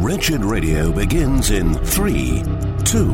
Wretched Radio begins in 3, 2,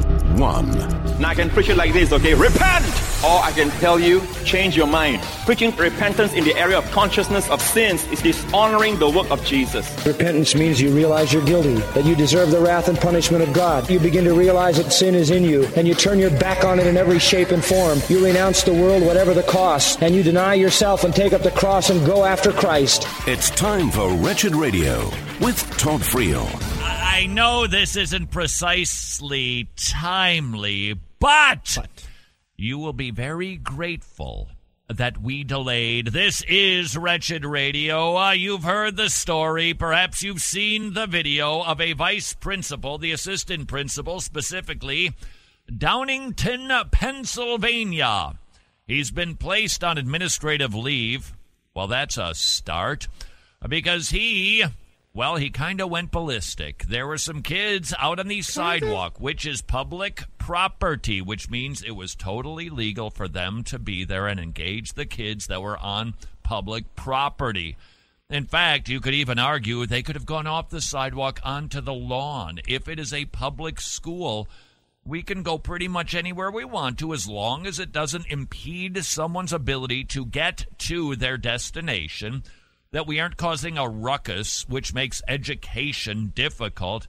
1. Now I can preach it like this, okay? Repent! Or I can tell you, change your mind. Preaching repentance in the area of consciousness of sins is dishonoring the work of Jesus. Repentance means you realize you're guilty, that you deserve the wrath and punishment of God. You begin to realize that sin is in you, and you turn your back on it in every shape and form. You renounce the world, whatever the cost, and you deny yourself and take up the cross and go after Christ. It's time for Wretched Radio with Todd Friel. I know this isn't precisely timely, but you will be very grateful that we delayed. This is Wretched Radio. You've heard the story. Perhaps you've seen the video of a vice principal, the assistant principal specifically, Downingtown, Pennsylvania. He's been placed on administrative leave. Well, that's a start, because he kind of went ballistic. There were some kids out on the sidewalk, which is public property, which means it was totally legal for them to be there and engage the kids that were on public property. In fact, you could even argue they could have gone off the sidewalk onto the lawn. If it is a public school, we can go pretty much anywhere we want to as long as it doesn't impede someone's ability to get to their destination, that we aren't causing a ruckus, which makes education difficult.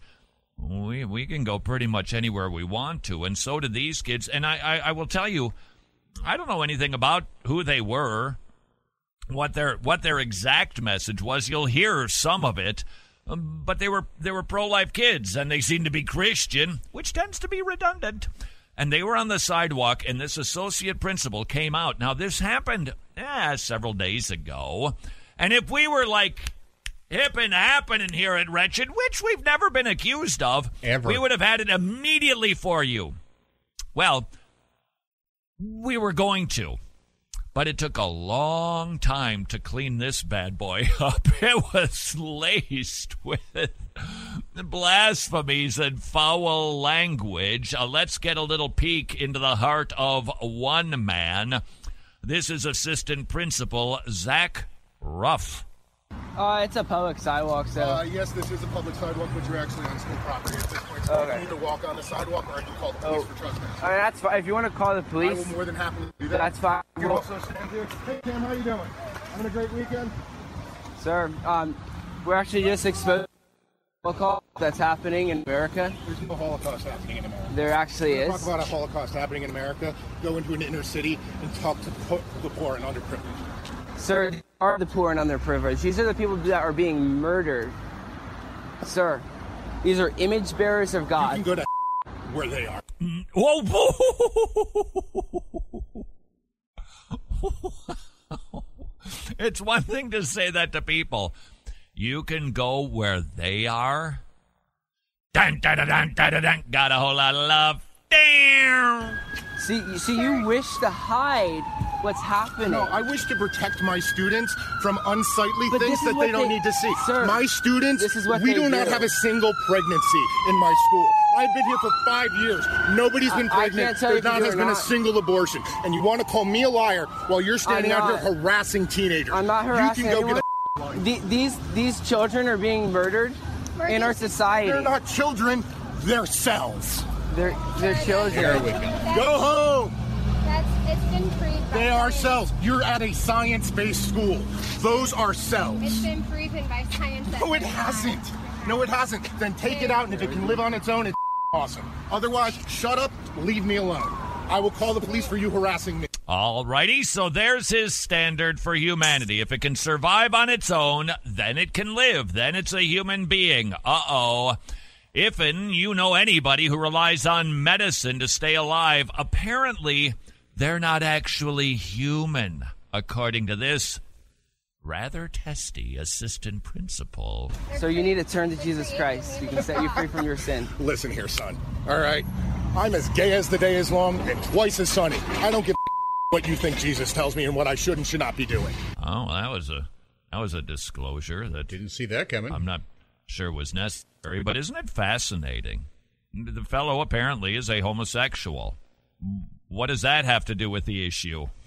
We can go pretty much anywhere we want to, and so do these kids. And I will tell you, I don't know anything about who they were, what their exact message was. You'll hear some of it, but they were pro-life kids, and they seem to be Christian, which tends to be redundant. And they were on the sidewalk, and this associate principal came out. Now, this happened several days ago. And if we were like hip and happening here at Wretched, which we've never been accused of, ever, we would have had it immediately for you. Well, we were going to, but it took a long time to clean this bad boy up. It was laced with blasphemies and foul language. Let's get a little peek into the heart of one man. This is assistant principal Zach Ruff. It's a public sidewalk, so... Yes, this is a public sidewalk, but you're actually on school property at this point. So you can either walk on the sidewalk or I can call the police for trespassing. All right, that's fine. If you want to call the police... I will more than happily do that. That's fine. You can also stand here. Hey, Cam, how you doing? Having a great weekend? Sir, we're actually just exposed to a Holocaust that's happening in America. There's no Holocaust happening in America. There actually is. Talk about a Holocaust happening in America. Go into an inner city and talk to the poor and underprivileged. Sir, these are the poor and underprivileged. These are the people that are being murdered. Sir, these are image bearers of God. You can go to where they are. Whoa. It's one thing to say that to people. You can go where they are. Dun, dun, dun, dun, dun, dun. Got a whole lot of love. Damn. See, you wish to hide what's happening. No, I wish to protect my students from unsightly but things that they don't need to see. Sir, my students, this is what we do not have a single pregnancy in my school. I've been here for 5 years. Nobody's been pregnant. There has been a single abortion. And you want to call me a liar while you're standing out here harassing teenagers. I'm not harassing You can go anyone. These children are being murdered in our society. They're not children. They're cells. They're children. Here we go. Go home. It's been proved. They are cells. You're at a science-based school. Those are cells. It's been proven by science. No, it hasn't. No, it hasn't. Then take it out, and if it can live on its own, it's awesome. Otherwise, shut up, leave me alone. I will call the police for you harassing me. All righty, so there's his standard for humanity. If it can survive on its own, then it can live. Then it's a human being. Uh-oh. If'n you know anybody who relies on medicine to stay alive, apparently they're not actually human, according to this rather testy assistant principal. So you need to turn to Jesus Christ. He can set you free from your sin. Listen here, son. All right? I'm as gay as the day is long and twice as sunny. I don't give what you think Jesus tells me and what I should and should not be doing. Oh, well, that was a disclosure that didn't see that coming. I'm not sure was necessary, but isn't it fascinating? The fellow apparently is a homosexual. What does that have to do with the issue?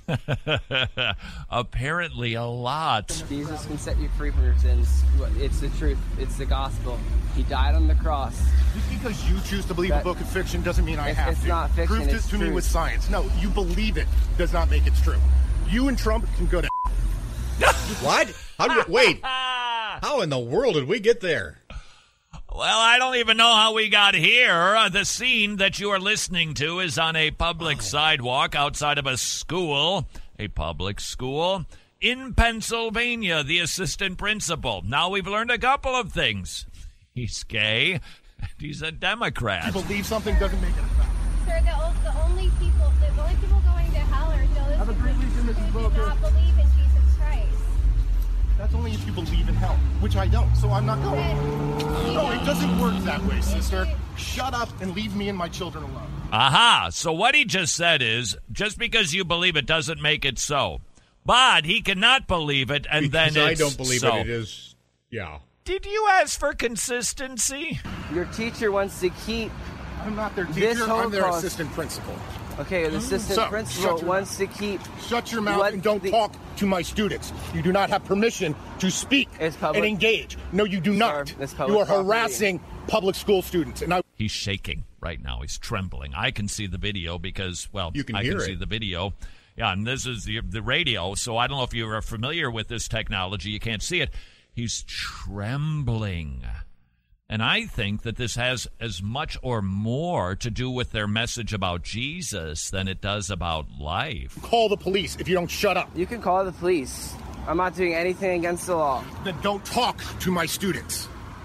Apparently a lot. Jesus can set you free from your sins. It's the truth. It's the gospel. He died on the cross. Just because you choose to believe a book of fiction doesn't mean I have to. It's not fiction, Prove this to me with science. No, you believe it does not make it true. You and Trump can go to What? Wait. How in the world did we get there? Well, I don't even know how we got here. The scene that you are listening to is on a public sidewalk outside of a school, public school, in Pennsylvania, the assistant principal. Now we've learned a couple of things. He's gay, and he's a Democrat. You believe something doesn't make it a fact. Sir, the only people going to hell are those who do not believe in Jesus Christ. That's only if you believe in hell, which I don't, so I'm not going. No, it doesn't work that way, sister. Shut up and leave me and my children alone. Aha! So what he just said is, just because you believe it doesn't make it so. But he cannot believe it, and because then it's I don't believe so. it is, yeah. Did you ask for consistency? Your teacher wants to keep... I'm not their teacher, I'm their assistant principal. Okay, the assistant principal wants to keep... Shut your mouth and don't talk to my students. You do not have permission to speak and engage. No, you do not. You are harassing public school students. And He's shaking right now. He's trembling. I can see the video because, well, I can see the video. Yeah, and this is the radio, so I don't know if you are familiar with this technology. You can't see it. He's trembling. And I think that this has as much or more to do with their message about Jesus than it does about life. Call the police if you don't shut up. You can call the police. I'm not doing anything against the law. Then don't talk to my students.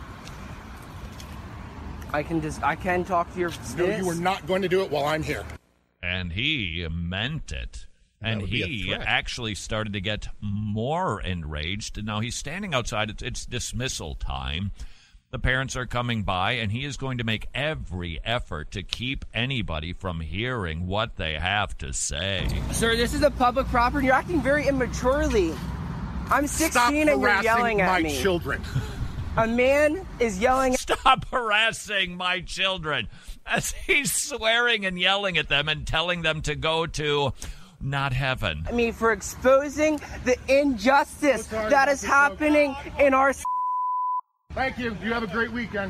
I can talk to your students. No, you are not going to do it while I'm here. And he meant it. And he actually started to get more enraged. Now he's standing outside. It's dismissal time. The parents are coming by, and he is going to make every effort to keep anybody from hearing what they have to say. Sir, this is a public property. You're acting very immaturely. I'm 16 and you're yelling at me. Stop harassing my children. A man is yelling. Stop harassing my children. As he's swearing and yelling at them and telling them to go to not heaven. I mean, for exposing the injustice that is happening in our... Thank you. You have a great weekend.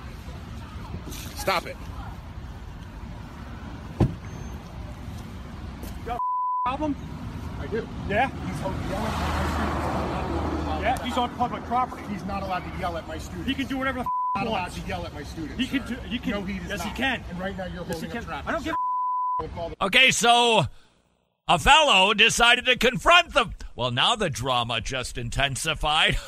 Stop it. You got a problem? I do. Yeah? He's yelling at my students. Yeah, he's on public property. He's not allowed to yell at my students. He can do whatever the He's not allowed wants. to yell at my students. He can do. He can. No, he does yes, not. he can. And right now you're holding a traffic. I don't give a Okay, so a fellow decided to confront them. Well, now the drama just intensified.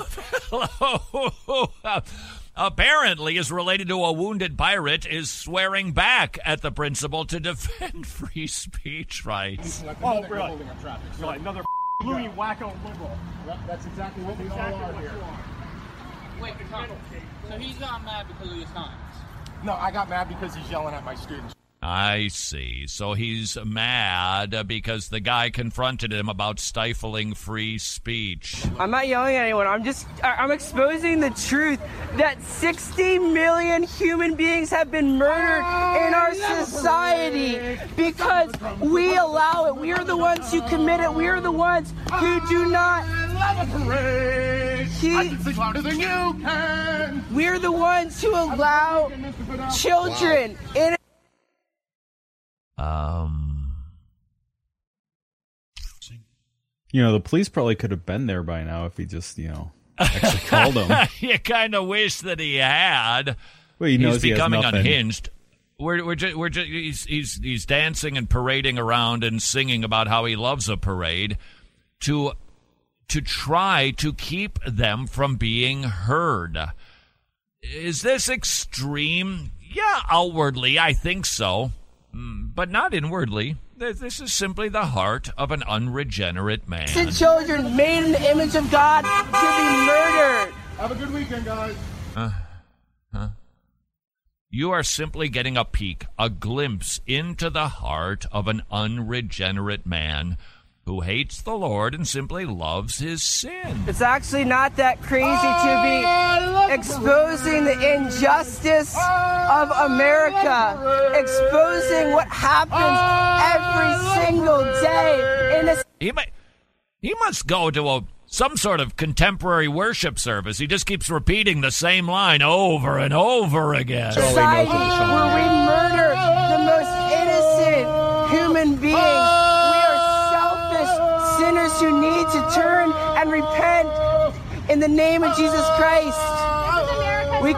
Apparently is related to a wounded pirate is swearing back at the principal to defend free speech rights. Oh, really? Really? Another loony wacko liberal. That's exactly what we all are here. Wait, so he's not mad because of your signs? No, I got mad because he's yelling at my students. I see. So he's mad because the guy confronted him about stifling free speech. I'm not yelling at anyone. I'm exposing the truth that 60 million human beings have been murdered in our society because we allow it. We are the ones who commit it. We are the ones who do not. I can sing louder than you can. We're the ones who allow children in. You know, the police probably could have been there by now if he just, actually called them. You kind of wish that he had. Well, he knows he's becoming he has nothing. Unhinged. He's dancing and parading around and singing about how he loves a parade to try to keep them from being heard. Is this extreme? Yeah, outwardly, I think so. But not inwardly. This is simply the heart of an unregenerate man. Children made in the image of God to be murdered. Have a good weekend, guys. You are simply getting a peek, a glimpse into the heart of an unregenerate man who hates the Lord and simply loves his sin. It's actually not that crazy to be... exposing the injustice of America, exposing what happens every single day in this. He must go to some sort of contemporary worship service. He just keeps repeating the same line over and over again. Society where we murder the most innocent human beings. We are selfish sinners who need to turn and repent in the name of Jesus Christ. We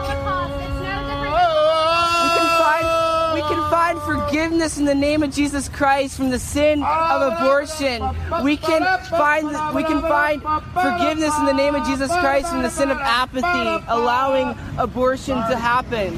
can find forgiveness in the name of Jesus Christ from the sin of abortion. We can find forgiveness in the name of Jesus Christ from the sin of apathy, allowing abortion to happen.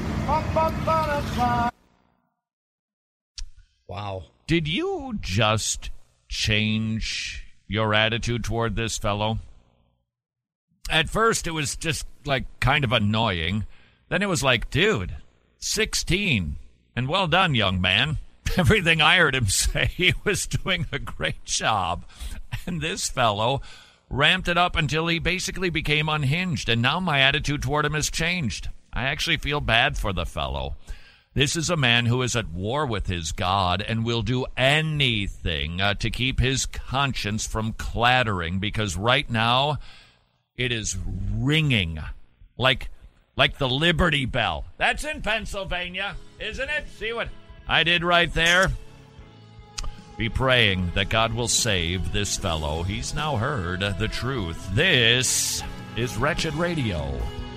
Wow. Did you just change your attitude toward this fellow? At first, it was just, like, kind of annoying. Then it was like, dude, 16. And well done, young man. Everything I heard him say, he was doing a great job. And this fellow ramped it up until he basically became unhinged. And now my attitude toward him has changed. I actually feel bad for the fellow. This is a man who is at war with his God and will do anything to keep his conscience from clattering, because right now it is ringing like the Liberty Bell. That's in Pennsylvania, isn't it? See what I did right there? Be praying that God will save this fellow. He's now heard the truth. This is Wretched Radio.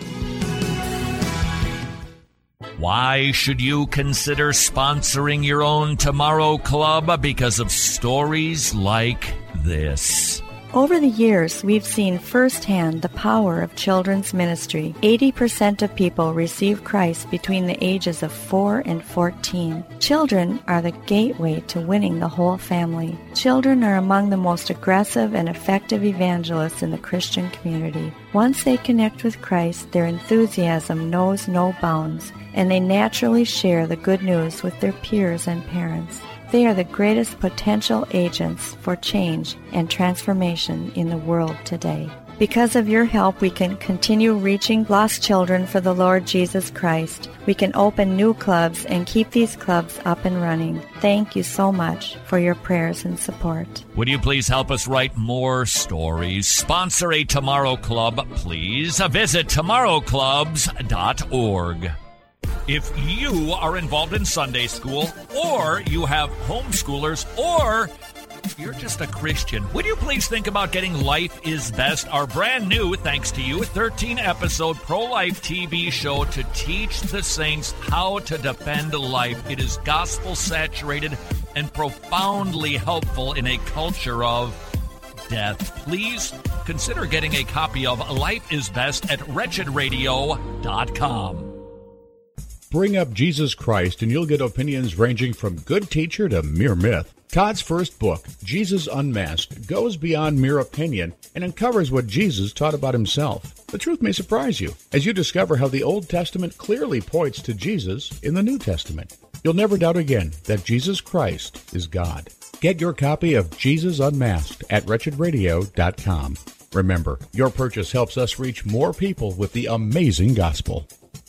Why should you consider sponsoring your own Tomorrow Club? Because of stories like this. Over the years, we've seen firsthand the power of children's ministry. 80% of people receive Christ between the ages of 4 and 14. Children are the gateway to winning the whole family. Children are among the most aggressive and effective evangelists in the Christian community. Once they connect with Christ, their enthusiasm knows no bounds, and they naturally share the good news with their peers and parents. They are the greatest potential agents for change and transformation in the world today. Because of your help, we can continue reaching lost children for the Lord Jesus Christ. We can open new clubs and keep these clubs up and running. Thank you so much for your prayers and support. Would you please help us write more stories? Sponsor a Tomorrow Club, please. Visit tomorrowclubs.org. If you are involved in Sunday school, or you have homeschoolers, or you're just a Christian, would you please think about getting Life is Best, our brand new, thanks to you, 13-episode pro-life TV show to teach the saints how to defend life. It is gospel-saturated and profoundly helpful in a culture of death. Please consider getting a copy of Life is Best at wretchedradio.com. Bring up Jesus Christ and you'll get opinions ranging from good teacher to mere myth. Todd's first book, Jesus Unmasked, goes beyond mere opinion and uncovers what Jesus taught about himself. The truth may surprise you as you discover how the Old Testament clearly points to Jesus in the New Testament. You'll never doubt again that Jesus Christ is God. Get your copy of Jesus Unmasked at wretchedradio.com. Remember, your purchase helps us reach more people with the amazing gospel.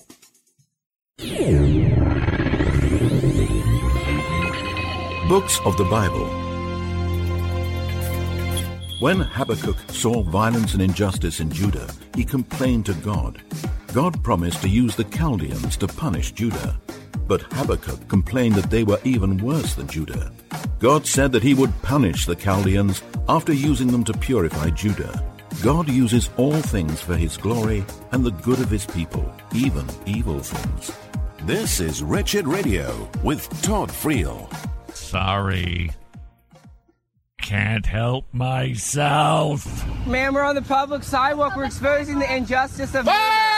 Books of the Bible. When Habakkuk saw violence and injustice in Judah, he complained to God. God promised to use the Chaldeans to punish Judah, but Habakkuk complained that they were even worse than Judah. God said that he would punish the Chaldeans after using them to purify Judah. God uses all things for his glory and the good of his people, even evil things. This is Wretched Radio with Todd Friel. Sorry. Can't help myself. Man, we're on the public sidewalk. We're exposing the injustice of...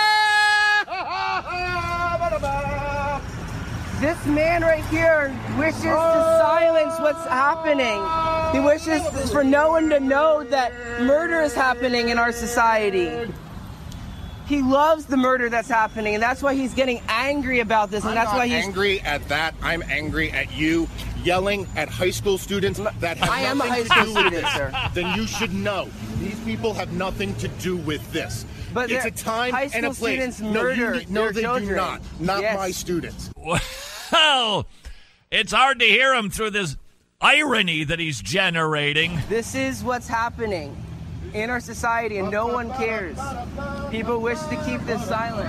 This man right here wishes to silence what's happening. He wishes for no one to know that murder is happening in our society. He loves the murder that's happening, and that's why he's getting angry about this, and that's why he's angry at that. I'm angry at you yelling at high school students that have I am a nothing high to school do with student, this. sir. Then you should know These people have nothing to do with this. But it's a time high and a school place. students murder No, they children. do not. Not Yes. my students. Well, it's hard to hear him through this irony that he's generating. This is what's happening in our society, and no one cares. People wish to keep this silent.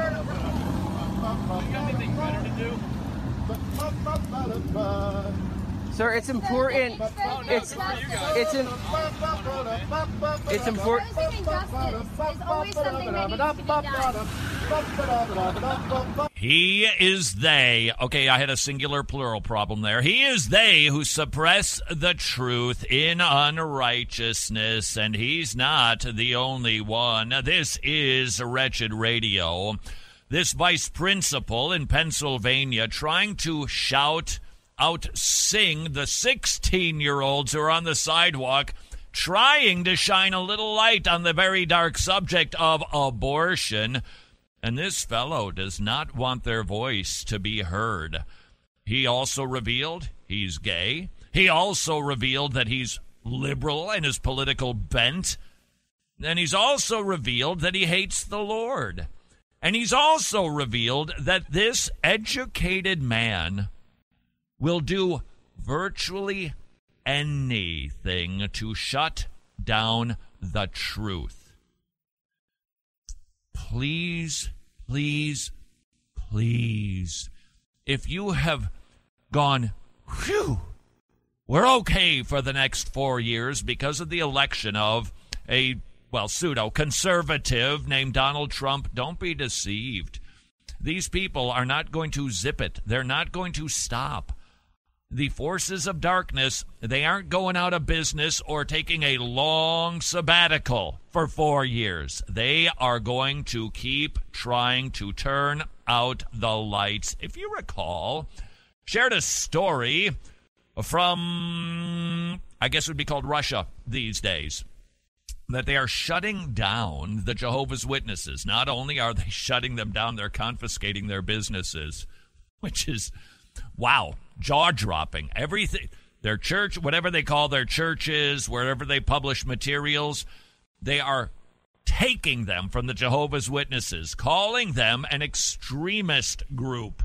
You got anything better to do? Sir, it's important. It's important. He is they. Okay, I had a singular plural problem there. He is they who suppress the truth in unrighteousness, and he's not the only one. This is Wretched Radio. This vice principal in Pennsylvania trying to out-sing the 16-year-olds who are on the sidewalk, trying to shine a little light on the very dark subject of abortion. And this fellow does not want their voice to be heard. He also revealed he's gay. He also revealed that he's liberal in his political bent. And he's also revealed that he hates the Lord. And he's also revealed that this educated man will do virtually anything to shut down the truth. Please, please, please, if you have gone, whew, we're okay for the next 4 years because of the election of a, pseudo-conservative named Donald Trump, don't be deceived. These people are not going to zip it. They're not going to stop. The forces of darkness, they aren't going out of business or taking a long sabbatical for 4 years. They are going to keep trying to turn out the lights. If you recall, shared a story from, I guess it would be called Russia these days, that they are shutting down the Jehovah's Witnesses. Not only are they shutting them down, they're confiscating their businesses, which is, wow, jaw-dropping. Everything, their church, whatever they call their churches, wherever they publish materials, they are taking them from the Jehovah's Witnesses, calling them an extremist group.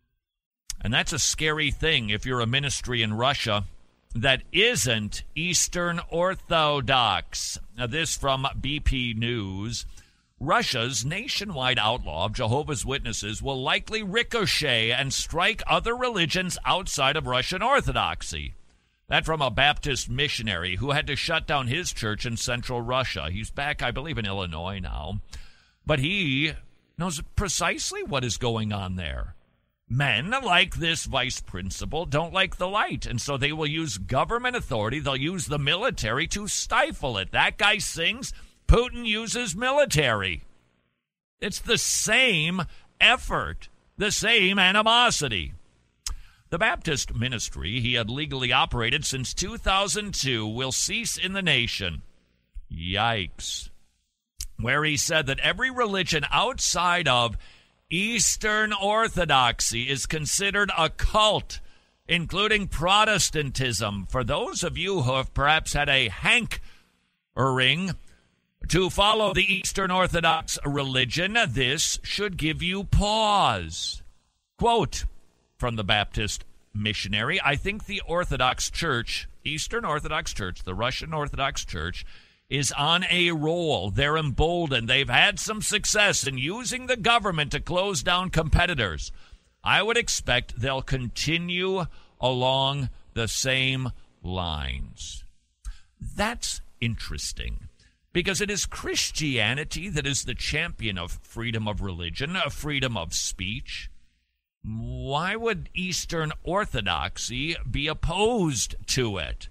And that's a scary thing if you're a ministry in Russia that isn't Eastern Orthodox. Now, this from BP News. Russia's nationwide outlaw of Jehovah's Witnesses will likely ricochet and strike other religions outside of Russian Orthodoxy. That from a Baptist missionary who had to shut down his church in central Russia. He's back, I believe, in Illinois now. But he knows precisely what is going on there. Men like this vice principal don't like the light, and so they will use government authority. They'll use the military to stifle it. That guy sings, Putin uses military. It's the same effort, the same animosity. The Baptist ministry he had legally operated since 2002 will cease in the nation. Yikes. Where he said that every religion outside of Eastern Orthodoxy is considered a cult, including Protestantism. For those of you who have perhaps had a hankering to follow the Eastern Orthodox religion, this should give you pause. Quote from the Baptist missionary, I think the Orthodox Church, Eastern Orthodox Church, the Russian Orthodox Church, is on a roll. They're emboldened. They've had some success in using the government to close down competitors. I would expect they'll continue along the same lines. That's interesting, because it is Christianity that is the champion of freedom of religion, of freedom of speech. Why would Eastern Orthodoxy be opposed to it?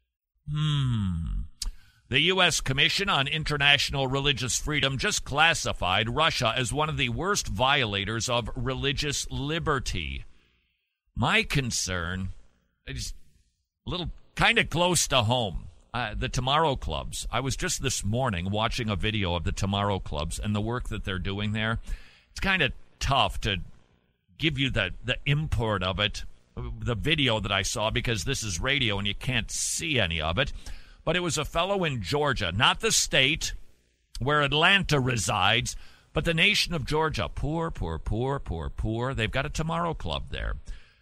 The U.S. Commission on International Religious Freedom just classified Russia as one of the worst violators of religious liberty. My concern is a little kind of close to home. The Tomorrow Clubs. I was just this morning watching a video of the Tomorrow Clubs and the work that they're doing there. It's kind of tough to give you the import of it, the video that I saw, because this is radio and you can't see any of it. but it was a fellow in Georgia, not the state where Atlanta resides, but the nation of Georgia. Poor, poor, poor, poor, poor. They've got a Tomorrow Club there.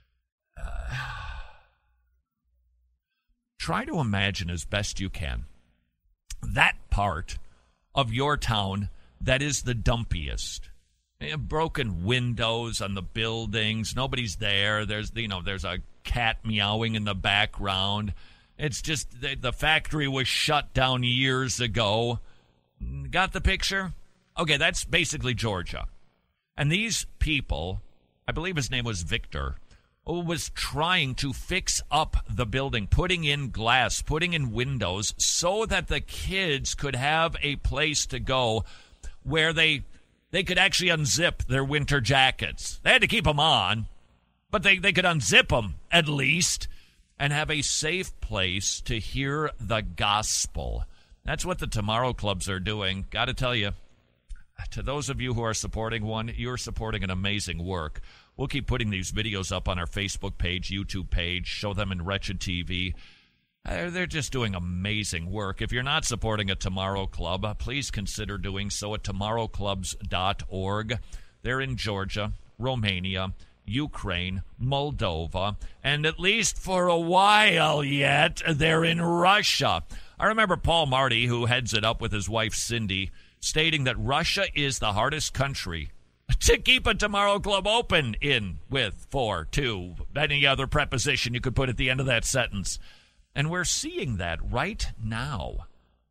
Try to imagine as best you can that part of your town that is the dumpiest. Broken windows on the buildings. Nobody's there. There's a cat meowing in the background. It's just the factory was shut down years ago. Got the picture? Okay, that's basically Georgia. And these people, I believe his name was Victor, was trying to fix up the building, putting in glass, putting in windows so that the kids could have a place to go where they could actually unzip their winter jackets. They had to keep them on, but they could unzip them at least and have a safe place to hear the gospel. That's what the Tomorrow Clubs are doing. Got to tell you, to those of you who are supporting one, you're supporting an amazing work. We'll keep putting these videos up on our Facebook page, YouTube page, show them in Wretched TV. They're just doing amazing work. If you're not supporting a Tomorrow Club, please consider doing so at tomorrowclubs.org. They're in Georgia, Romania, Ukraine, Moldova, and at least for a while yet, they're in Russia. I remember Paul Marty, who heads it up with his wife Cindy, stating that Russia is the hardest country to keep a Tomorrow Club open in, with, for, to, any other preposition you could put at the end of that sentence. And we're seeing that right now.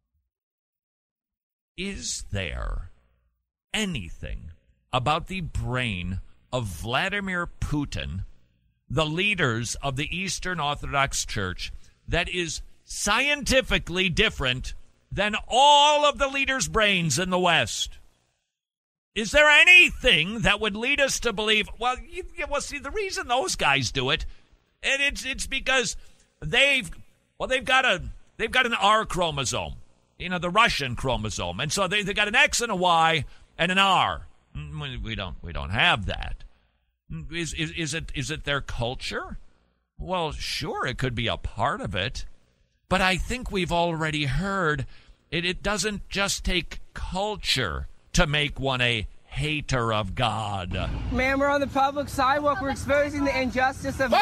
Is there anything about the brain of Vladimir Putin, the leaders of the Eastern Orthodox Church, that is scientifically different than all of the leaders' brains in the West? Is there anything that would lead us to believe, see, the reason those guys do it, and it's because they've got an R chromosome, the Russian chromosome, and so they got an X and a Y and an R. We don't have that. Is it their culture? Well, sure, it could be a part of it, but I think we've already heard it doesn't just take culture to make one a hater of God. Man, we're on the public sidewalk. We're exposing the injustice of...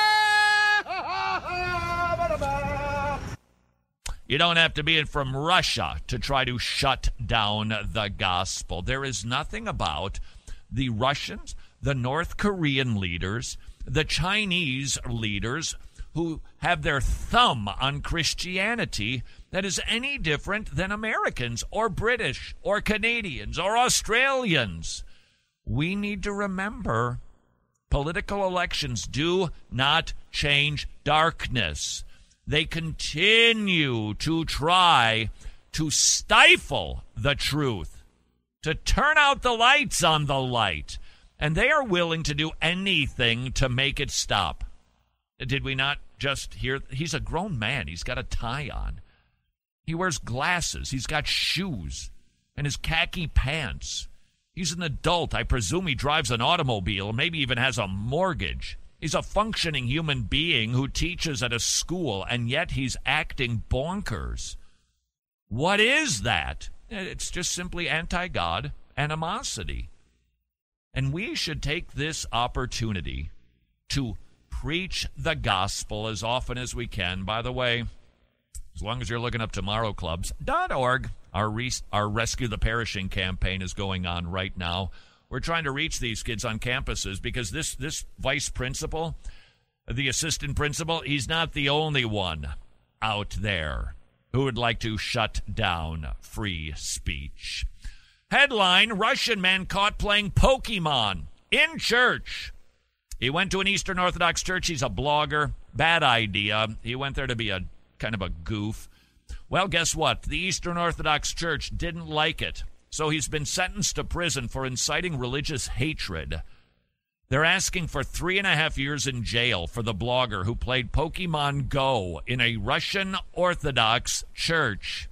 You don't have to be from Russia to try to shut down the gospel. There is nothing about the Russians, the North Korean leaders, the Chinese leaders who have their thumb on Christianity that is any different than Americans or British or Canadians or Australians. We need to remember political elections do not change darkness. They continue to try to stifle the truth, to turn out the lights on the light, and they are willing to do anything to make it stop. Did we not just hear? He's a grown man. He's got a tie on. He wears glasses. He's got shoes and his khaki pants. He's an adult. I presume he drives an automobile, maybe even has a mortgage. He's a functioning human being who teaches at a school, and yet he's acting bonkers. What is that? It's just simply anti-God animosity. And we should take this opportunity to preach the gospel as often as we can. By the way, as long as you're looking up tomorrowclubs.org, our Rescue the Perishing campaign is going on right now. We're trying to reach these kids on campuses because this vice principal, the assistant principal, he's not the only one out there who would like to shut down free speech. Headline, Russian man caught playing Pokemon in church. He went to an Eastern Orthodox church. He's a blogger. Bad idea. He went there to be a kind of a goof. Well, guess what? The Eastern Orthodox Church didn't like it. So he's been sentenced to prison for inciting religious hatred. They're asking for 3.5 years in jail for the blogger who played Pokemon Go in a Russian Orthodox church.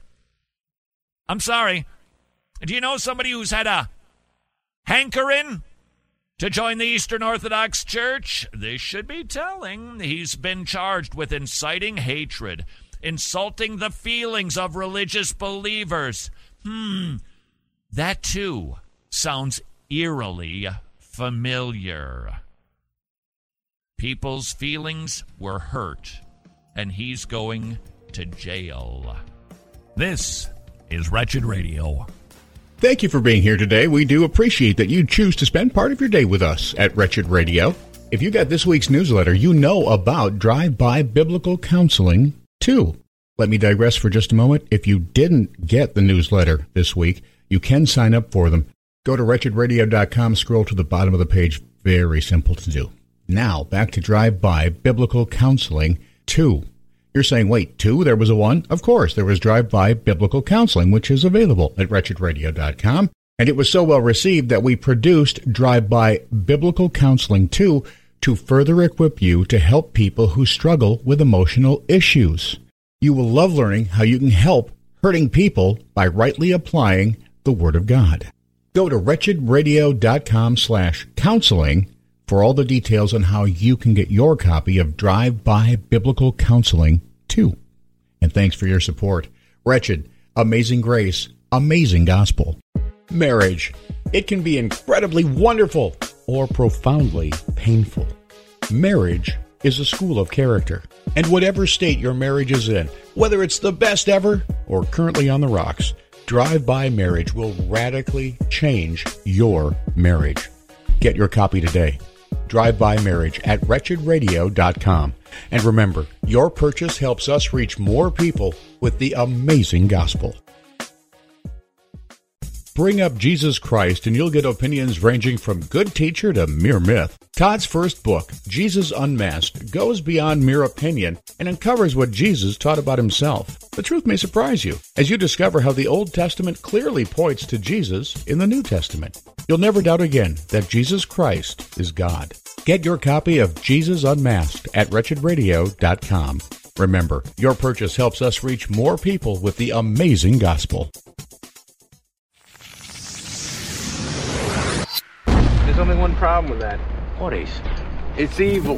I'm sorry. Do you know somebody who's had a hankering to join the Eastern Orthodox Church? This should be telling. He's been charged with inciting hatred. insulting the feelings of religious believers. That too sounds eerily familiar. People's feelings were hurt, and he's going to jail. This is Wretched Radio. Thank you for being here today. We do appreciate that you choose to spend part of your day with us at Wretched Radio. If you got this week's newsletter, you know about Drive-By Biblical Counseling 2. Let me digress for just a moment. If you didn't get the newsletter this week, you can sign up for them. Go to wretchedradio.com, scroll to the bottom of the page. Very simple to do. Now, back to Drive-By Biblical Counseling 2. You're saying, wait, 2? There was a 1? Of course, there was Drive-By Biblical Counseling, which is available at wretchedradio.com. And it was so well received that we produced Drive-By Biblical Counseling 2 to further equip you to help people who struggle with emotional issues. You will love learning how you can help hurting people by rightly applying the Word of God. Go to wretchedradio.com/counseling for all the details on how you can get your copy of Drive-By Biblical Counseling 2. And thanks for your support. Wretched, Amazing Grace, Amazing Gospel. Marriage. It can be incredibly wonderful or profoundly painful. Marriage is a school of character. And whatever state your marriage is in, whether it's the best ever or currently on the rocks, Drive-By Marriage will radically change your marriage. Get your copy today. Drive-By Marriage at wretchedradio.com. And remember, your purchase helps us reach more people with the amazing gospel. Bring up Jesus Christ and you'll get opinions ranging from good teacher to mere myth. Todd's first book, Jesus Unmasked, goes beyond mere opinion and uncovers what Jesus taught about himself. The truth may surprise you as you discover how the Old Testament clearly points to Jesus in the New Testament. You'll never doubt again that Jesus Christ is God. Get your copy of Jesus Unmasked at wretchedradio.com. Remember, your purchase helps us reach more people with the amazing gospel. There's only one problem with that. What is? It's evil.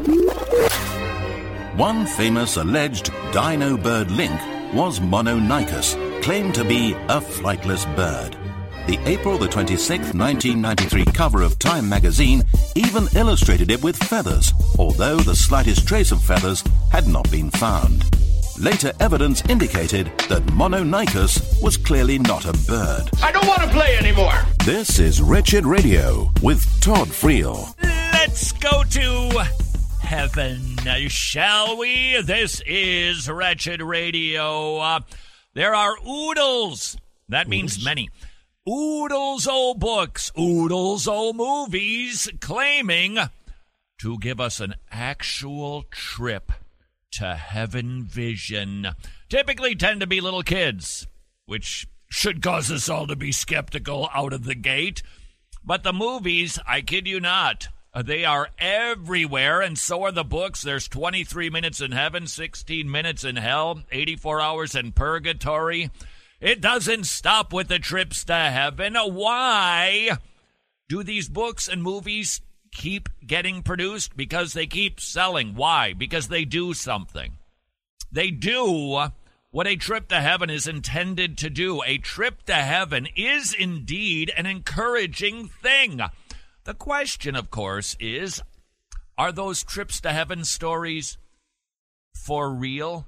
One famous alleged dino bird link was Mononychus, claimed to be a flightless bird. The April the 26th, 1993 cover of Time magazine even illustrated it with feathers, although the slightest trace of feathers had not been found. Later evidence indicated that Mononychus was clearly not a bird. I don't want to play anymore! This is Wretched Radio with Todd Friel. Let's go to heaven, shall we? This is Wretched Radio. There are oodles. That means many. Oodles o' books, oodles o' movies claiming to give us an actual trip to heaven vision. Typically tend to be little kids, which should cause us all to be skeptical out of the gate. But the movies, I kid you not, they are everywhere, and so are the books. There's 23 minutes in heaven, 16 minutes in hell, 84 hours in purgatory. It doesn't stop with the trips to heaven. Why do these books and movies keep getting produced? Because they keep selling. Why? Because they do something. They do what a trip to heaven is intended to do. A trip to heaven is indeed an encouraging thing. The question, of course, is, are those trips to heaven stories for real?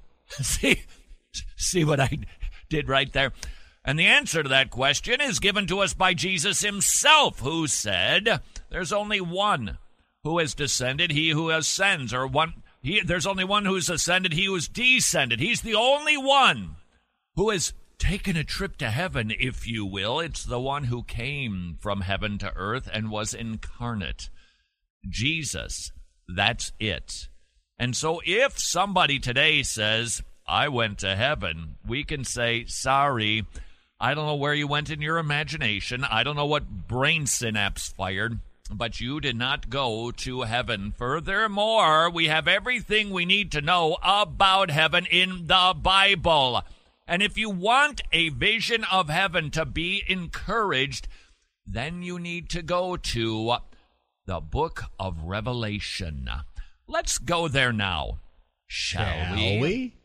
See what I did right there? And the answer to that question is given to us by Jesus himself, who said, there's only one who has descended, he who ascends, or there's only one who's ascended, he who's descended. He's the only one who has taken a trip to heaven, if you will. It's the one who came from heaven to earth and was incarnate. Jesus, that's it. And so if somebody today says, I went to heaven, we can say, sorry, I don't know where you went in your imagination. I don't know what brain synapse fired, but you did not go to heaven. Furthermore, we have everything we need to know about heaven in the Bible. And if you want a vision of heaven to be encouraged, then you need to go to the book of Revelation. Let's go there now, shall we?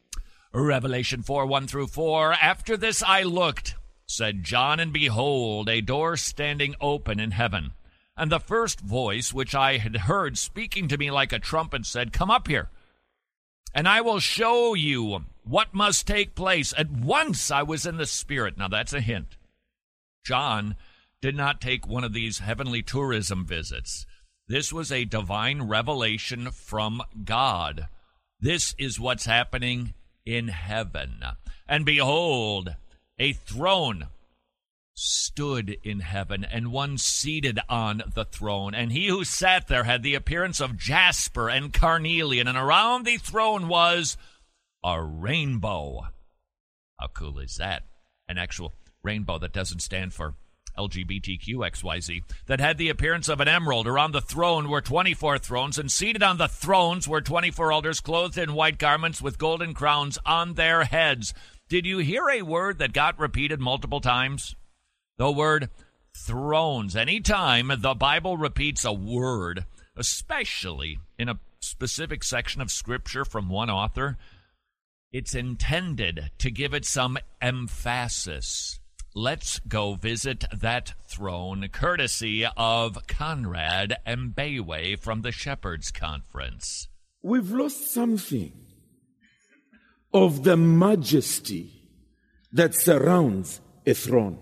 Revelation 4:1-4. After this I looked, said John, and behold, a door standing open in heaven. And the first voice which I had heard speaking to me like a trumpet said, Come up here, and I will show you what must take place. At once I was in the Spirit. Now that's a hint. John did not take one of these heavenly tourism visits. This was a divine revelation from God. This is what's happening in heaven. And behold, a throne stood in heaven, and one seated on the throne. And he who sat there had the appearance of jasper and carnelian, and around the throne was a rainbow. How cool is that? An actual rainbow that doesn't stand for LGBTQXYZ, that had the appearance of an emerald. Around the throne were 24 thrones, and seated on the thrones were 24 elders, clothed in white garments with golden crowns on their heads. Did you hear a word that got repeated multiple times? The word thrones. Anytime the Bible repeats a word, especially in a specific section of Scripture from one author, it's intended to give it some emphasis. Let's go visit that throne, courtesy of Conrad Mbewe from the Shepherds Conference. We've lost something of the majesty that surrounds a throne.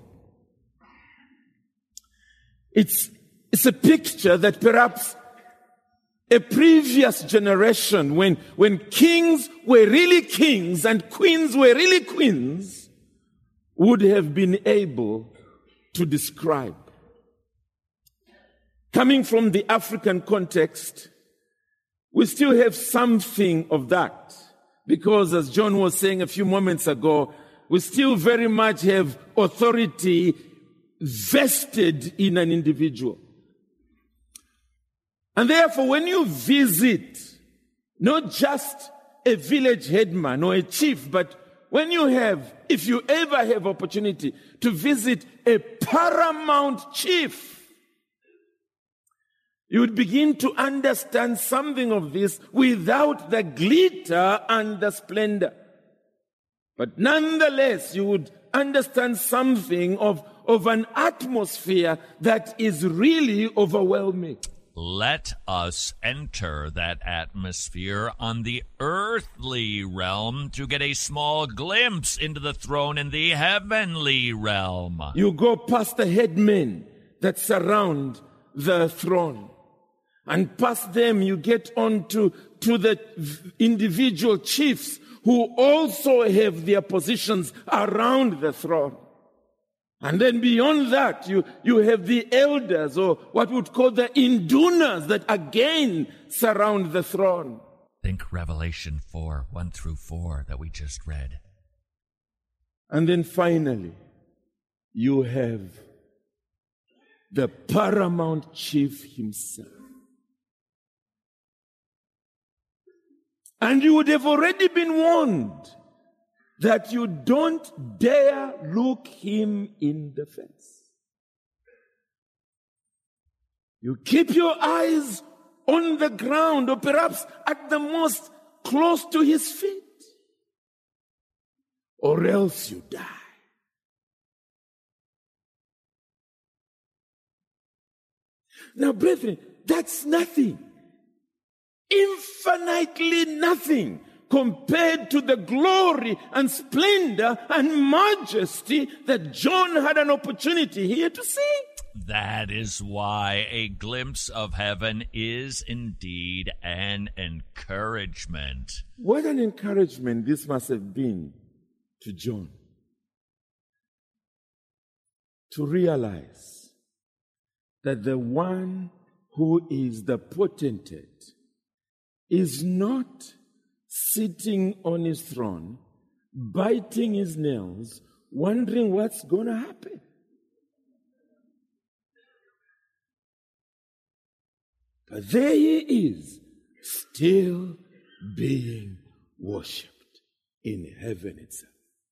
It's a picture that perhaps a previous generation, when kings were really kings and queens were really queens, would have been able to describe. Coming from the African context, we still have something of that, because as John was saying a few moments ago, we still very much have authority vested in an individual. And therefore, when you visit not just a village headman or a chief, but when you have, if you ever have opportunity to visit a paramount chief, you would begin to understand something of this without the glitter and the splendor. But nonetheless, you would understand something of an atmosphere that is really overwhelming. Let us enter that atmosphere on the earthly realm to get a small glimpse into the throne in the heavenly realm. You go past the headmen that surround the throne, and past them you get on to the individual chiefs who also have their positions around the throne. And then beyond that, you have the elders, or what we would call the indunas, that again surround the throne. Think Revelation 4:1-4 that we just read. And then finally, you have the paramount chief himself. And you would have already been warned that you don't dare look him in the face. You keep your eyes on the ground, or perhaps at the most close to his feet, or else you die. Now, brethren, that's nothing. Infinitely nothing compared to the glory and splendor and majesty that John had an opportunity here to see. That is why a glimpse of heaven is indeed an encouragement. What an encouragement this must have been to John, to realize that the one who is the potentate is not sitting on his throne, biting his nails, wondering what's going to happen. But there he is, still being worshipped in heaven itself.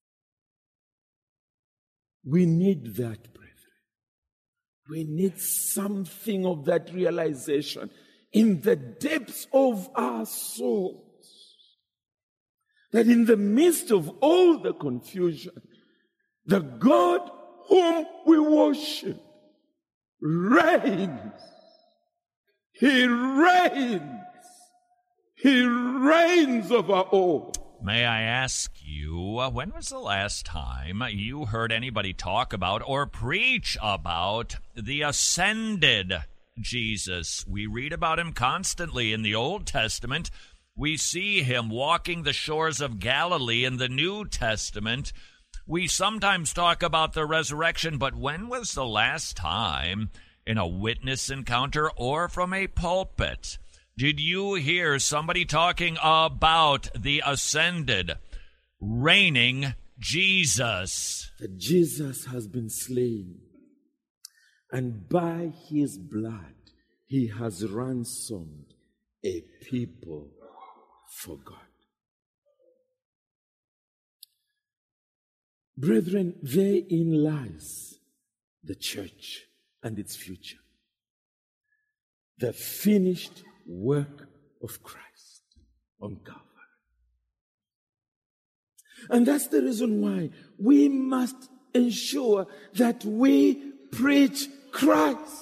We need that, brethren. We need something of that realization in the depths of our souls, that in the midst of all the confusion, the God whom we worship reigns. He reigns. He reigns over all. May I ask you, when was the last time you heard anybody talk about or preach about the ascended Jesus? We read about him constantly in the Old Testament. We see him walking the shores of Galilee in the New Testament. We sometimes talk about the resurrection, but when was the last time in a witness encounter or from a pulpit did you hear somebody talking about the ascended, reigning Jesus? That Jesus has been slain, and by his blood he has ransomed a people for God. Brethren, therein lies the church and its future. The finished work of Christ on Calvary. And that's the reason why we must ensure that we preach Christ.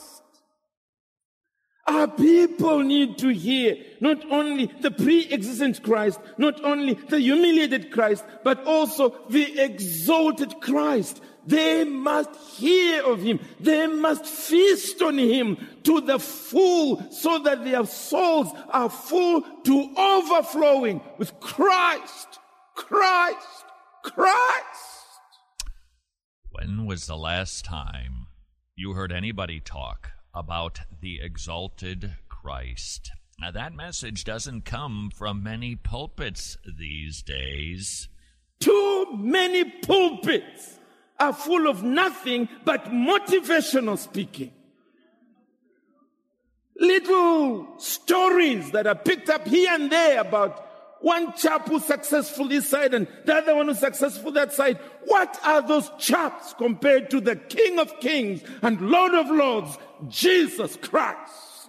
Our people need to hear not only the pre-existent Christ, not only the humiliated Christ, but also the exalted Christ. They must hear of him. They must feast on him to the full, so that their souls are full to overflowing with Christ, Christ, Christ. When was the last time you heard anybody talk about the exalted Christ? Now, that message doesn't come from many pulpits these days. Too many pulpits are full of nothing but motivational speaking. Little stories that are picked up here and there about one chap who's successful this side and the other one who's successful that side. What are those chaps compared to the King of Kings and Lord of Lords, Jesus Christ?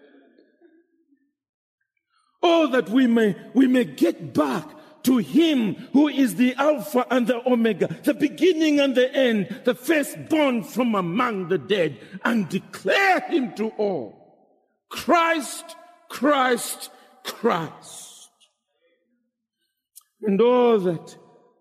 Oh, that we may get back to him who is the Alpha and the Omega, the beginning and the end, the firstborn from among the dead, and declare him to all. Christ, Christ, Christ. And all that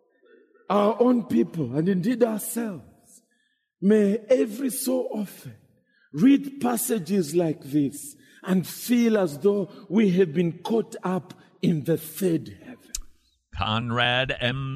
our own people, and indeed ourselves, may every so often read passages like this and feel as though we have been caught up in the third heaven. Conrad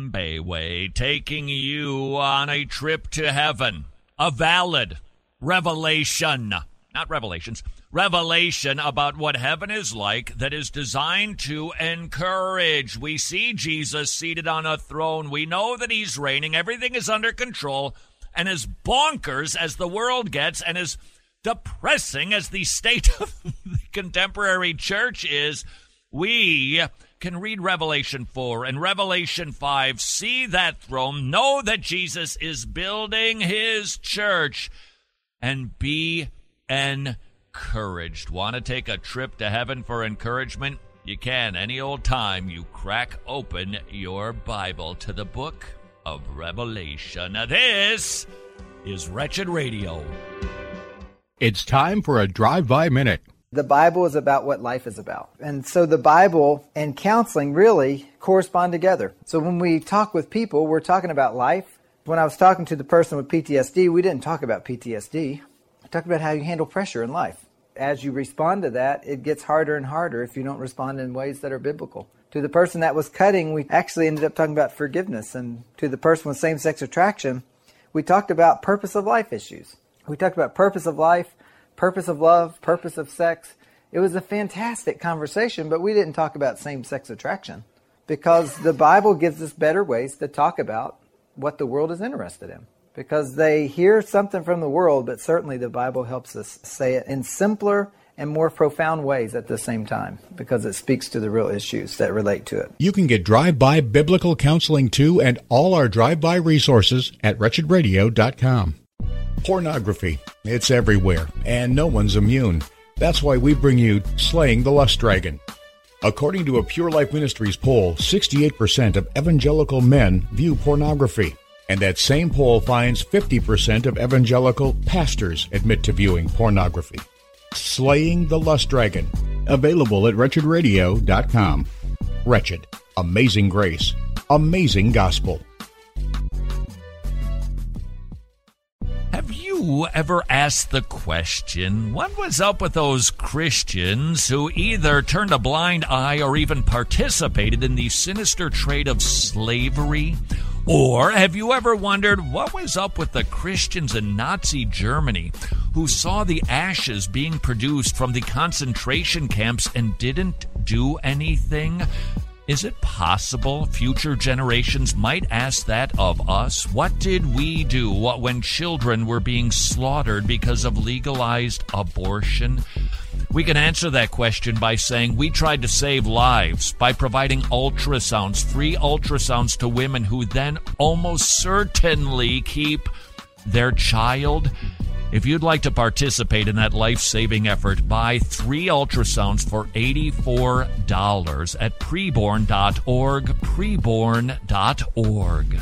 Mbewe taking you on a trip to heaven. A valid revelation, not revelations, revelation about what heaven is like that is designed to encourage. We see Jesus seated on a throne. We know that he's reigning. Everything is under control. And as bonkers as the world gets and as depressing as the state of the contemporary church is, we can read Revelation 4 and Revelation 5, see that throne, know that Jesus is building his church, and be encouraged. Want to take a trip to heaven for encouragement? You can any old time you crack open your Bible to the book of Revelation. Now, this is Wretched Radio. It's time for a Drive-By Minute. The Bible is about what life is about. And so the Bible and counseling really correspond together. So when we talk with people, we're talking about life. When I was talking to the person with PTSD, we didn't talk about PTSD. We talked about how you handle pressure in life. As you respond to that, it gets harder and harder if you don't respond in ways that are biblical. To the person that was cutting, we actually ended up talking about forgiveness. And to the person with same-sex attraction, we talked about purpose of life issues. We talked about purpose of life, purpose of love, purpose of sex. It was a fantastic conversation, but we didn't talk about same-sex attraction because the Bible gives us better ways to talk about what the world is interested in. Because they hear something from the world, but certainly the Bible helps us say it in simpler and more profound ways at the same time because it speaks to the real issues that relate to it. You can get Drive-By Biblical Counseling too and all our Drive-By resources at wretchedradio.com. Pornography. It's everywhere, and no one's immune. That's why we bring you Slaying the Lust Dragon. According to a Pure Life Ministries poll, 68% of evangelical men view pornography. And that same poll finds 50% of evangelical pastors admit to viewing pornography. Slaying the Lust Dragon. Available at wretchedradio.com. Wretched. Amazing grace. Amazing gospel. Have you ever asked the question, what was up with those Christians who either turned a blind eye or even participated in the sinister trade of slavery? Or have you ever wondered what was up with the Christians in Nazi Germany who saw the ashes being produced from the concentration camps and didn't do anything? Is it possible future generations might ask that of us? What did we do when children were being slaughtered because of legalized abortion? We can answer that question by saying we tried to save lives by providing ultrasounds, free ultrasounds to women who then almost certainly keep their child. If you'd like to participate in that life-saving effort, buy 3 ultrasounds for $84 at preborn.org, preborn.org.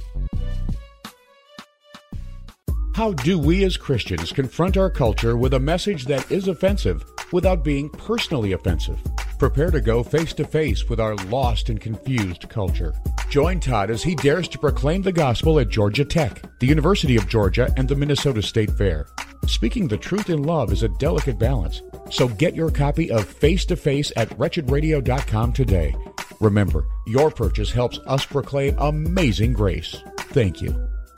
How do we as Christians confront our culture with a message that is offensive without being personally offensive? Prepare to go face-to-face with our lost and confused culture. Join Todd as he dares to proclaim the gospel at Georgia Tech, the University of Georgia, and the Minnesota State Fair. Speaking the truth in love is a delicate balance, so get your copy of Face to Face at wretchedradio.com today. Remember, your purchase helps us proclaim amazing grace. Thank you.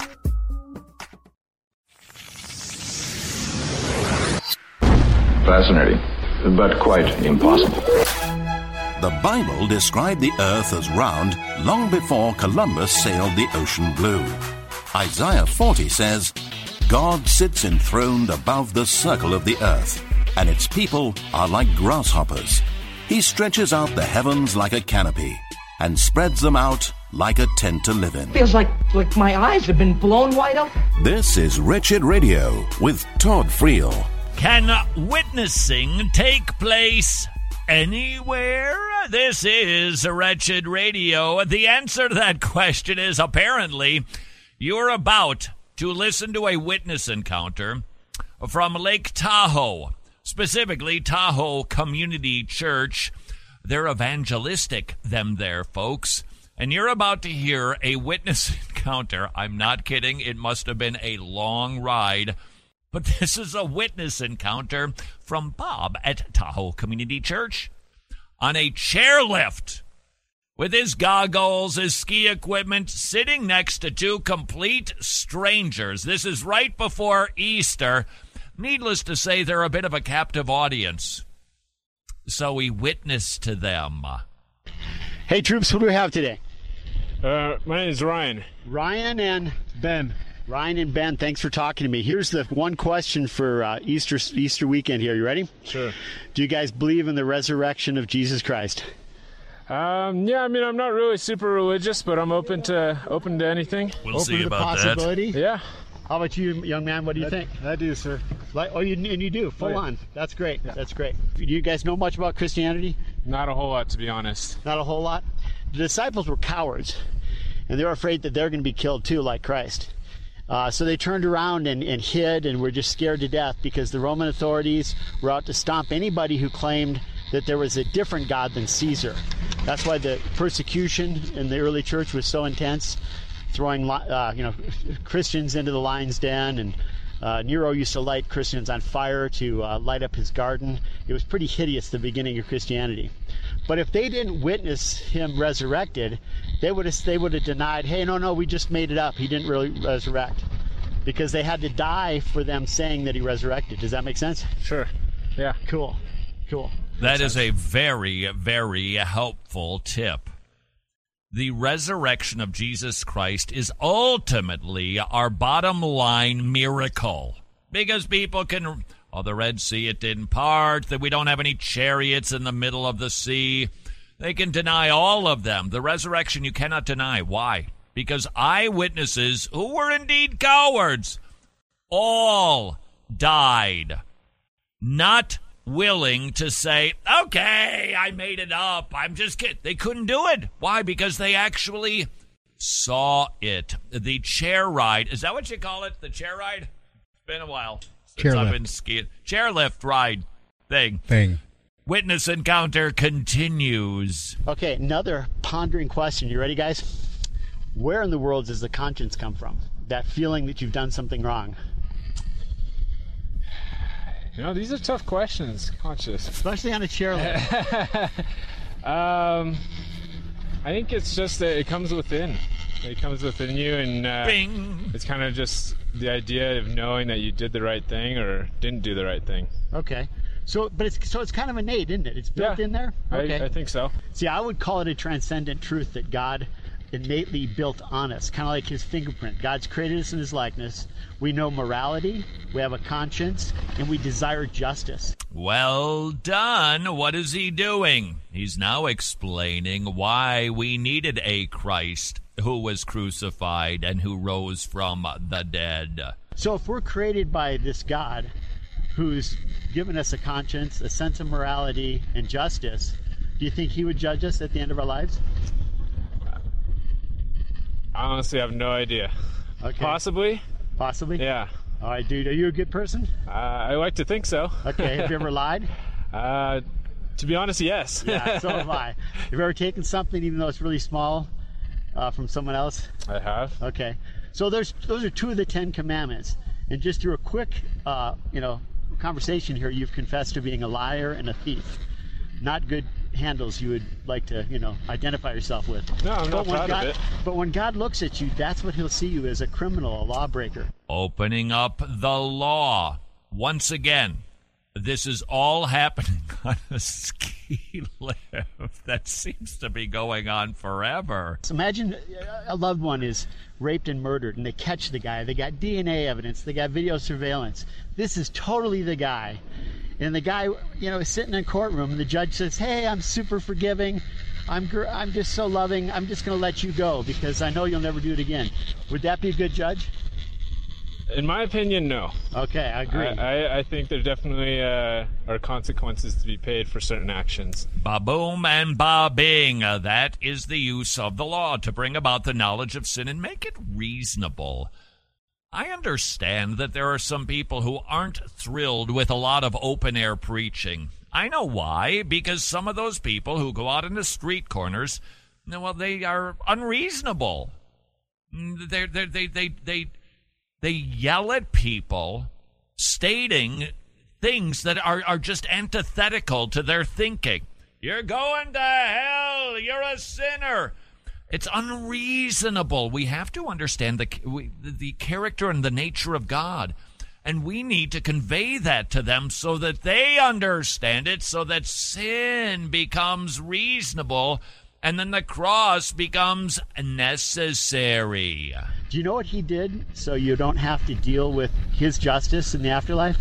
Fascinating, but quite impossible. The Bible described the earth as round long before Columbus sailed the ocean blue. Isaiah 40 says, God sits enthroned above the circle of the earth, and its people are like grasshoppers. He stretches out the heavens like a canopy and spreads them out like a tent to live in. Feels like my eyes have been blown wide open. This is Wretched Radio with Todd Friel. Can witnessing take place anywhere? This is Wretched Radio. The answer to that question is apparently you're about to listen to a witness encounter from Lake Tahoe, specifically Tahoe Community Church. They're evangelistic, them there, folks. And you're about to hear a witness encounter. I'm not kidding. It must have been a long ride. But this is a witness encounter from Bob at Tahoe Community Church on a chairlift with his goggles, his ski equipment, sitting next to 2 complete strangers. This is right before Easter. Needless to say, they're a bit of a captive audience. So he witnessed to them. Hey, troops, who do we have today? My name is Ryan. Ryan and Ben. Ryan and Ben, thanks for talking to me. Here's the one question for Easter weekend here. You ready? Sure. Do you guys believe in the resurrection of Jesus Christ? Yeah, I mean, I'm not really super religious, but I'm open to anything. We'll see about that. Possibility? Yeah. How about you, young man? What do you think? I do, sir. You do? Full on. That's great. Yeah. That's great. Do you guys know much about Christianity? Not a whole lot, to be honest. Not a whole lot? The disciples were cowards, and they were afraid that they're going to be killed too, like Christ. So they turned around and hid and were just scared to death because the Roman authorities were out to stomp anybody who claimed that there was a different God than Caesar. That's why the persecution in the early church was so intense, throwing Christians into the lion's den, and Nero used to light Christians on fire to light up his garden. It was pretty hideous, the beginning of Christianity. But if they didn't witness him resurrected, they would have denied, hey, no, we just made it up. He didn't really resurrect. Because they had to die for them saying that he resurrected. Does that make sense? Sure. Yeah. Cool. That is a very, very helpful tip. The resurrection of Jesus Christ is ultimately our bottom line miracle. Because people can, the Red Sea, it didn't part, that we don't have any chariots in the middle of the sea. They can deny all of them. The resurrection you cannot deny. Why? Because eyewitnesses, who were indeed cowards, all died. Not willing to say, okay, I made it up. I'm just kidding. They couldn't do it. Why? Because they actually saw it. The chair ride. Is that what you call it? The chair ride? It's been a while since I've been skiing. Chairlift ride thing. Witness encounter continues. Okay, another pondering question. You ready, guys? Where in the world does the conscience come from? That feeling that you've done something wrong. You know, these are tough questions, conscious. Especially on a chairlift. I think it's just that it comes within. It comes within you, and it's kind of just the idea of knowing that you did the right thing or didn't do the right thing. Okay. So it's kind of innate, isn't it? It's built in there? Okay. I think so. See, I would call it a transcendent truth that God innately built on us, kind of like his fingerprint. God's created us in his likeness. We know morality, we have a conscience, and we desire justice. Well done. What is he doing? He's now explaining why we needed a Christ who was crucified and who rose from the dead. So if we're created by this God who's given us a conscience, a sense of morality, and justice, do you think he would judge us at the end of our lives? I honestly have no idea. Okay. Possibly. Yeah. All right, dude. Are you a good person? I like to think so. Okay. Have you ever lied? To be honest, yes. Yeah, so have I. Have you ever taken something, even though it's really small, from someone else? I have. Okay. So those are two of the 10 Commandments. And just through a quick, conversation here, you've confessed to being a liar and a thief. Not good handles you would like to, identify yourself with. No, I'm not proud of it. But when God looks at you, that's what he'll see you as, a criminal, a lawbreaker. Opening up the law. Once again, this is all happening on a ski lift that seems to be going on forever. So imagine a loved one is raped and murdered, and they catch the guy. They got DNA evidence. They got video surveillance. This is totally the guy. And the guy, is sitting in a courtroom, and the judge says, hey, I'm super forgiving. I'm just so loving. I'm just going to let you go because I know you'll never do it again. Would that be a good judge? In my opinion, no. Okay, I agree. I think there definitely are consequences to be paid for certain actions. Ba-boom and ba-bing. That is the use of the law to bring about the knowledge of sin and make it reasonable. I understand that there are some people who aren't thrilled with a lot of open-air preaching. I know why, because some of those people who go out into street corners, well, they are unreasonable. They yell at people stating things that are just antithetical to their thinking. You're going to hell. You're a sinner. It's unreasonable. We have to understand the character and the nature of God. And we need to convey that to them so that they understand it, so that sin becomes reasonable, and then the cross becomes necessary. Do you know what he did so you don't have to deal with his justice in the afterlife?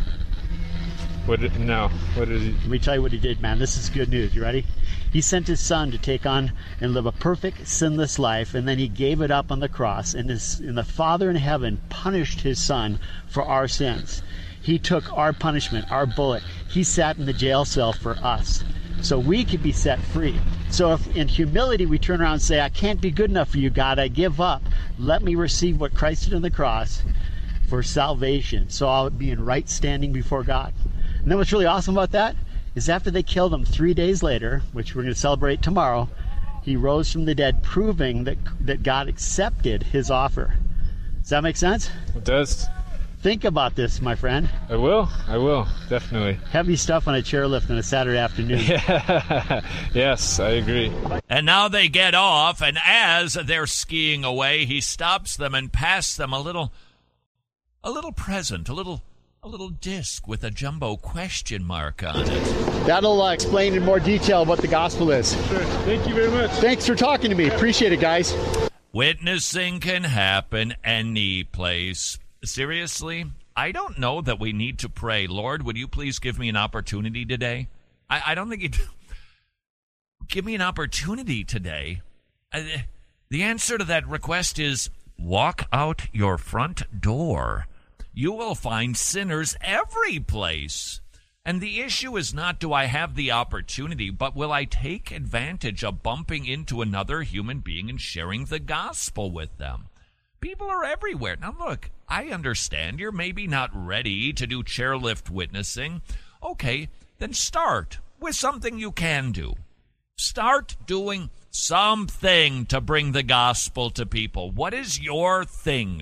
No. What did he? Let me tell you what he did, man. This is good news. You ready? He sent his son to take on and live a perfect, sinless life, and then he gave it up on the cross. And the Father in heaven punished his son for our sins. He took our punishment, our bullet. He sat in the jail cell for us, so we could be set free. So if in humility we turn around and say, I can't be good enough for you, God, I give up. Let me receive what Christ did on the cross for salvation, so I'll be in right standing before God. And then what's really awesome about that is after they killed him 3 days later, which we're going to celebrate tomorrow, he rose from the dead, proving that God accepted his offer. Does that make sense? It does. Think about this, my friend. I will, definitely. Heavy stuff on a chairlift on a Saturday afternoon. Yeah. Yes, I agree. And now they get off, and as they're skiing away, he stops them and passes them a little present, a little disc with a jumbo question mark on it. That'll explain in more detail what the gospel is. Sure. Thank you very much. Thanks for talking to me. Appreciate it, guys. Witnessing can happen any place. Seriously, I don't know that we need to pray, Lord, would you please give me an opportunity today? I don't think you do. Give me an opportunity today. The answer to that request is walk out your front door. You will find sinners every place. And the issue is not, do I have the opportunity, but will I take advantage of bumping into another human being and sharing the gospel with them? People are everywhere. Now, look, I understand you're maybe not ready to do chairlift witnessing. Okay, then start with something you can do. Start doing something to bring the gospel to people. What is your thing?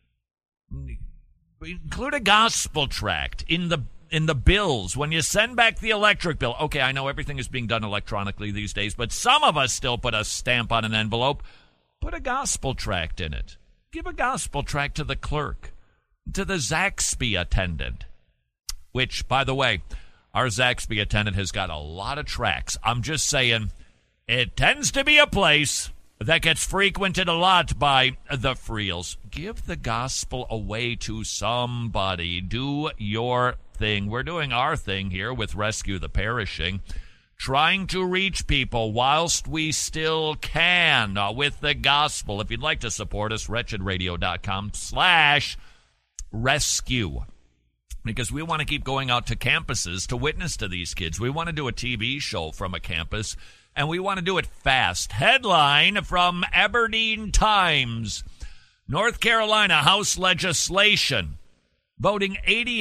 Include a gospel tract in the bills when you send back the electric bill. Okay, I know everything is being done electronically these days, but some of us still put a stamp on an envelope. Put a gospel tract in it. Give a gospel tract to the clerk, to the Zaxby attendant, which, by the way, our Zaxby attendant has got a lot of tracts. I'm just saying, it tends to be a place that gets frequented a lot by the Freels. Give the gospel away to somebody. Do your thing. We're doing our thing here with Rescue the Perishing, trying to reach people whilst we still can with the gospel. If you'd like to support us, wretchedradio.com/rescue. Because we want to keep going out to campuses to witness to these kids. We want to do a TV show from a campus, and we want to do it fast. Headline from Aberdeen Times. North Carolina House legislation voting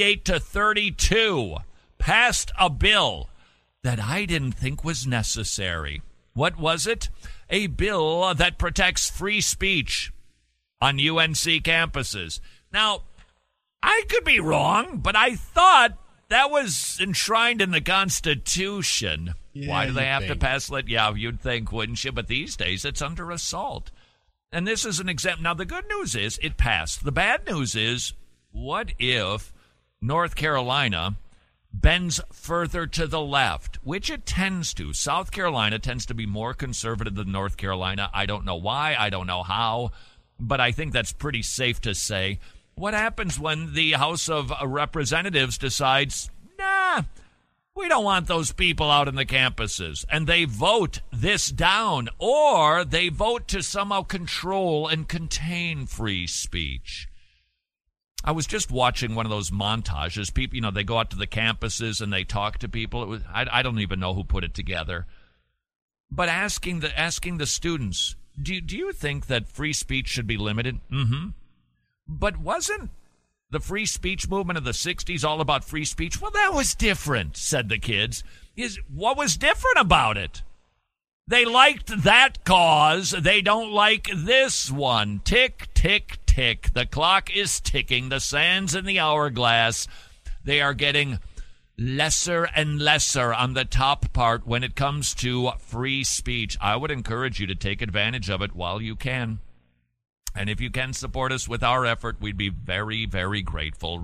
88-32 passed a bill that I didn't think was necessary. What was it? A bill that protects free speech on UNC campuses. Now, I could be wrong, but I thought that was enshrined in the Constitution. Yeah, Why do they have to think. pass it? Yeah, you'd think, wouldn't you? But these days, it's under assault. And this is an example. Now, the good news is it passed. The bad news is, what if North Carolina bends further to the left, which it tends to? South Carolina tends to be more conservative than North Carolina. I don't know why. I don't know how. But I think that's pretty safe to say. What happens when the House of Representatives decides, nah, we don't want those people out in the campuses, and they vote this down, or they vote to somehow control and contain free speech? I was just watching one of those montages. People, they go out to the campuses and they talk to people. I don't even know who put it together. But asking the students, do you think that free speech should be limited? Mm-hmm. But wasn't the free speech movement of the 60s all about free speech? Well, that was different, said the kids. What was different about it? They liked that cause. They don't like this one. Tick, tick, tick. The clock is ticking. The sands in the hourglass. They are getting lesser and lesser on the top part when it comes to free speech. I would encourage you to take advantage of it while you can. And if you can support us with our effort, we'd be very, very grateful.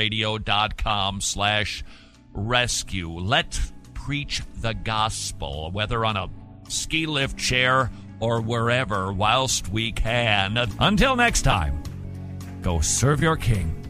wretchedradio.com/rescue. Let's preach the gospel, whether on a ski lift chair or wherever, whilst we can. Until next time, go serve your king.